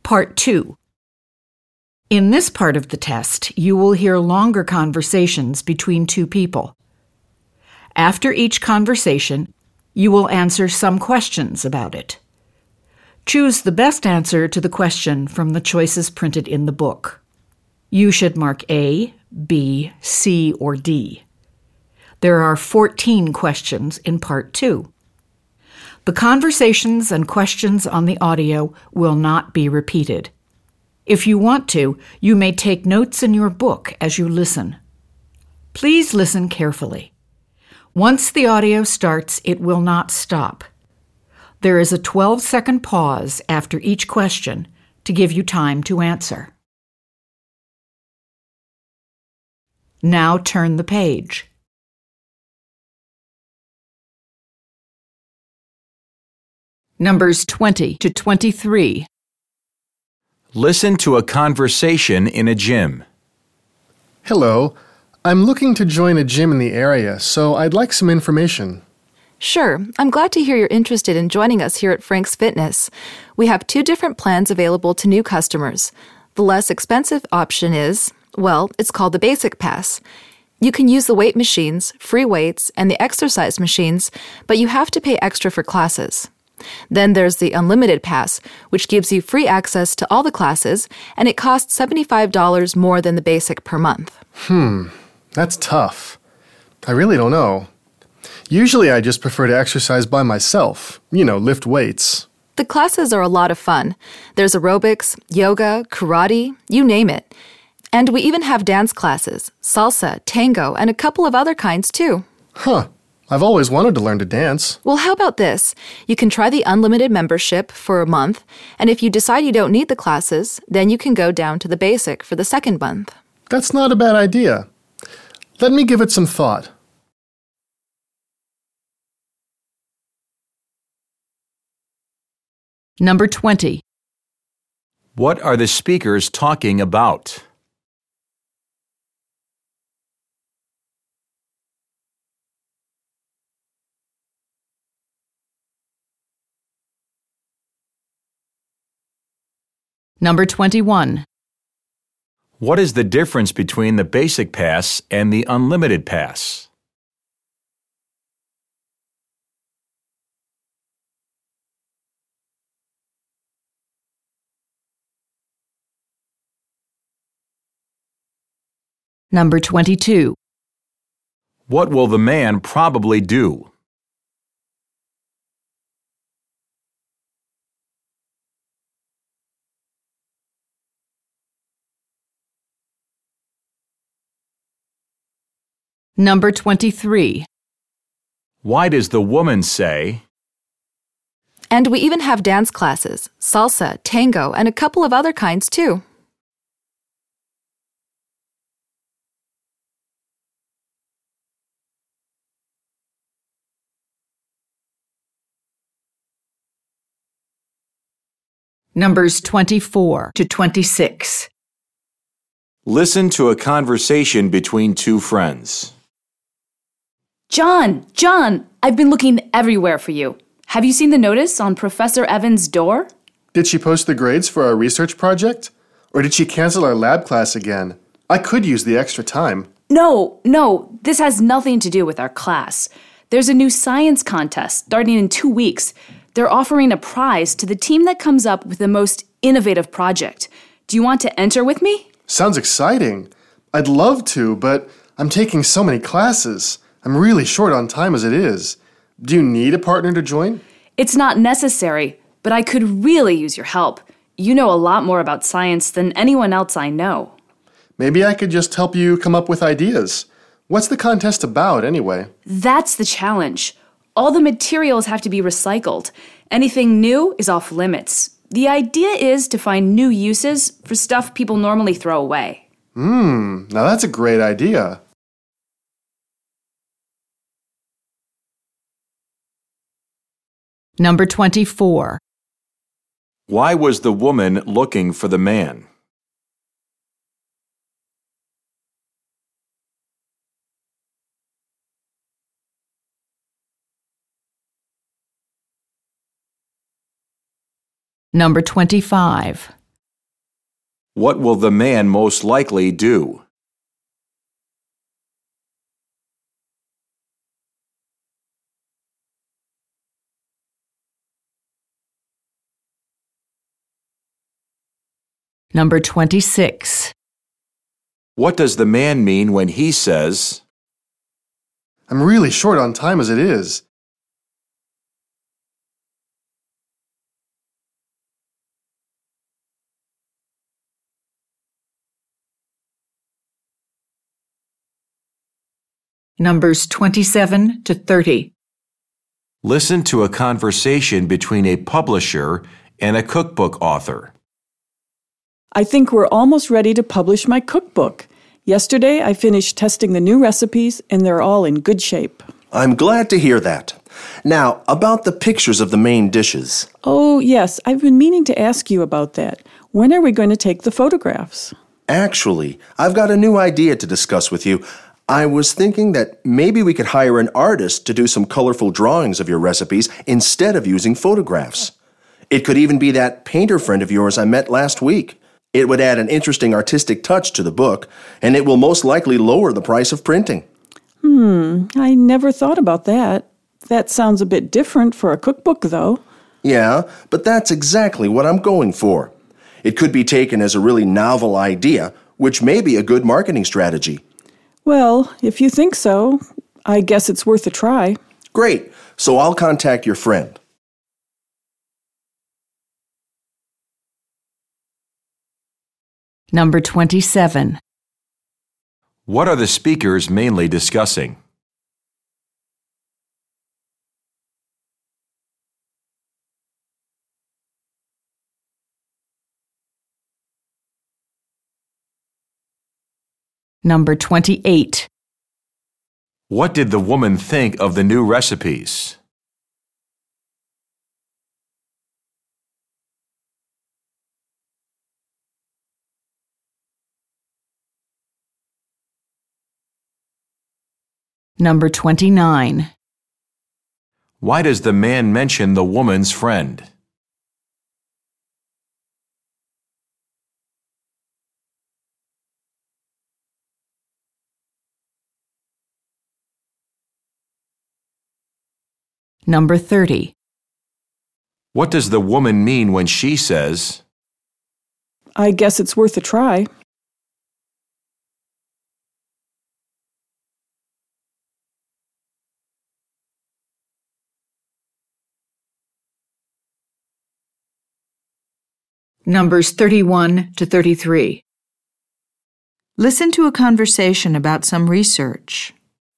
Part 2. In this part of the test, you will hear longer conversations between two people. After each conversation, you will answer some questions about it. Choose the best answer to the question from the choices printed in the book. You should mark A, B, C, or D. There are 14 questions in Part 2. The conversations and questions on the audio will not be repeated. If you want to, you may take notes in your book as you listen. Please listen carefully. Once the audio starts, it will not stop. There is a 12-second pause after each question to give you time to answer. Now turn the page. Numbers 20 to 23. Listen to a conversation in a gym. Hello. I'm looking to join a gym in the area, so I'd like some information. Sure. I'm glad to hear you're interested in joining us here at Frank's Fitness. We have 2 different plans available to new customers. The less expensive option is, it's called the Basic Pass. You can use the weight machines, free weights, and the exercise machines, but you have to pay extra for classes. Then there's the Unlimited Pass, which gives you free access to all the classes, and it costs $75 more than the basic per month. That's tough. I really don't know. Usually I just prefer to exercise by myself, lift weights. The classes are a lot of fun. There's aerobics, yoga, karate, you name it. And we even have dance classes, salsa, tango, and a couple of other kinds too. I've always wanted to learn to dance. Well, how about this? You can try the unlimited membership for a month, and if you decide you don't need the classes, then you can go down to the basic for the second month. That's not a bad idea. Let me give it some thought. Number 20. What are the speakers talking about? Number 21. What is the difference between the Basic Pass and the Unlimited Pass? Number 22. What will the man probably do? Number 23. Why does the woman say? And we even have dance classes, salsa, tango, and a couple of other kinds too. Numbers 24 to 26. Listen to a conversation between 2 friends. John, I've been looking everywhere for you. Have you seen the notice on Professor Evans' door? Did she post the grades for our research project? Or did she cancel our lab class again? I could use the extra time. No, this has nothing to do with our class. There's a new science contest starting in 2 weeks. They're offering a prize to the team that comes up with the most innovative project. Do you want to enter with me? Sounds exciting. I'd love to, but I'm taking so many classes. I'm really short on time as it is. Do you need a partner to join? It's not necessary, but I could really use your help. You know a lot more about science than anyone else I know. Maybe I could just help you come up with ideas. What's the contest about, anyway? That's the challenge. All the materials have to be recycled. Anything new is off limits. The idea is to find new uses for stuff people normally throw away. Now that's a great idea. Number 24. Why was the woman looking for the man? Number 25. What will the man most likely do? Number 26. What does the man mean when he says, I'm really short on time as it is. Numbers 27 to 30. listen to a conversation between a publisher and a cookbook author? I think we're almost ready to publish my cookbook. Yesterday, I finished testing the new recipes, and they're all in good shape. I'm glad to hear that. Now, about the pictures of the main dishes. Oh, yes, I've been meaning to ask you about that. When are we going to take the photographs? Actually, I've got a new idea to discuss with you. I was thinking that maybe we could hire an artist to do some colorful drawings of your recipes instead of using photographs. It could even be that painter friend of yours I met last week. It would add an interesting artistic touch to the book, and it will most likely lower the price of printing. I never thought about that. That sounds a bit different for a cookbook, though. Yeah, but that's exactly what I'm going for. It could be taken as a really novel idea, which may be a good marketing strategy. Well, if you think so, I guess it's worth a try. Great, so I'll contact your friend. Number 27. What are the speakers mainly discussing? Number 28. What did the woman think of the new recipes? Number 29. Why does the man mention the woman's friend? Number 30. What does the woman mean when she says, I guess it's worth a try. Numbers 31 to 33. Listen to a conversation about some research.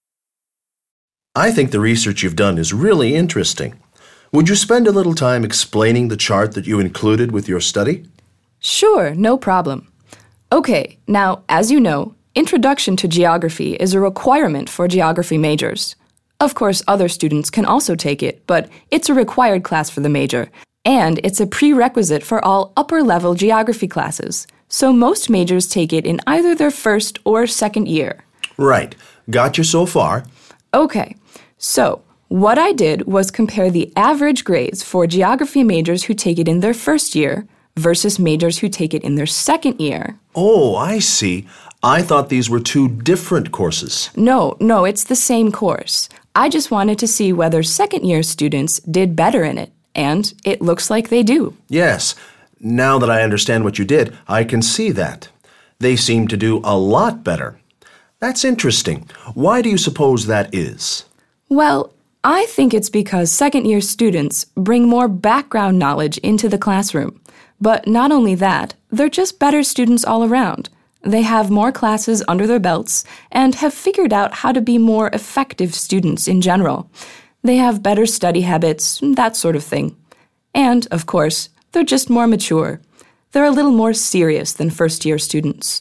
I think the research you've done is really interesting. Would you spend a little time explaining the chart that you included with your study? Sure, no problem. Okay, now, as you know, Introduction to Geography is a requirement for geography majors. Of course, other students can also take it, but it's a required class for the major, and it's a prerequisite for all upper-level geography classes. So most majors take it in either their first or second year. Right. Got you so far. Okay, so what I did was compare the average grades for geography majors who take it in their first year versus majors who take it in their second year. Oh, I see. I thought these were two different courses. No, it's the same course. I just wanted to see whether second-year students did better in it, and it looks like they do. Yes. Now that I understand what you did, I can see that. They seem to do a lot better. That's interesting. Why do you suppose that is? Well, I think it's because second-year students bring more background knowledge into the classroom. But not only that, they're just better students all around. They have more classes under their belts and have figured out how to be more effective students in general. They have better study habits, that sort of thing. And, of course, they're just more mature. They're a little more serious than first-year students.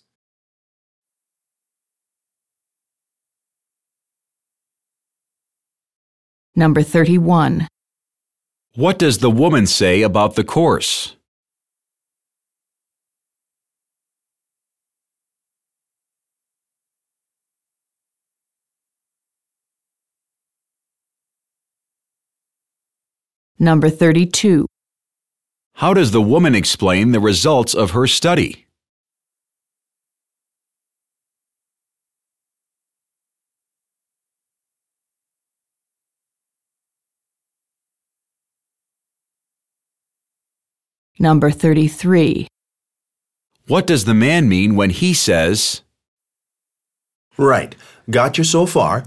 Number 31. what does the woman say about the course? Number 32. How does the woman explain the results of her study? Number 33. What does the man mean when he says, Right. Got you so far?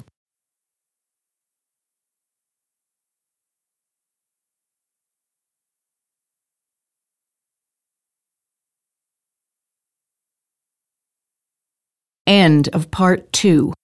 End of Part 2.